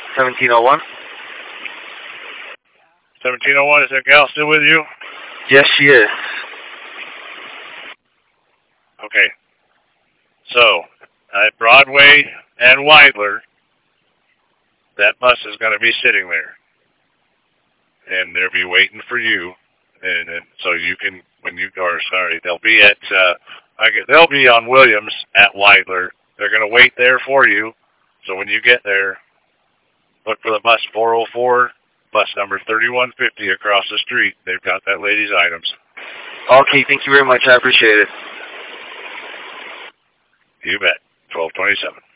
1701. 1701, is that gal still with you? Yes, she is. Okay. So, at Broadway and Weidler, that bus is going to be sitting there. And they'll be waiting for you. And so you can, they'll be at, they'll be on Williams at Weidler. They're going to wait there for you. So when you get there, look for the bus 404, bus number 3150 across the street. They've got that lady's items. Okay, thank you very much. I appreciate it. You bet. 1227.